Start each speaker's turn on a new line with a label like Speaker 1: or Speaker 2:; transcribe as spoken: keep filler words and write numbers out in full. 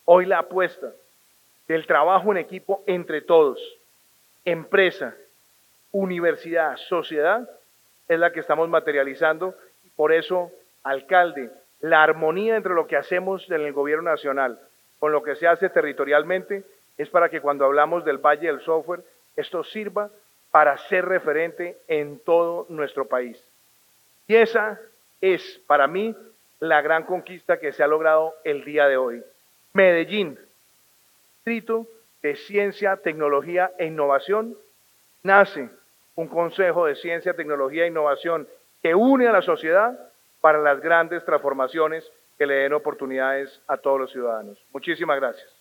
Speaker 1: Hoy la apuesta del trabajo en equipo entre todos, empresa, universidad, sociedad, es la que estamos materializando. Por eso, alcalde, la armonía entre lo que hacemos en el gobierno nacional con lo que se hace territorialmente es para que cuando hablamos del Valle del Software, esto sirva para ser referente en todo nuestro país. Y esa es, para mí, la gran conquista que se ha logrado el día de hoy. Medellín, distrito de Ciencia, Tecnología e Innovación, nace un Consejo de Ciencia, Tecnología e Innovación que une a la sociedad para las grandes transformaciones que le den oportunidades a todos los ciudadanos. Muchísimas gracias.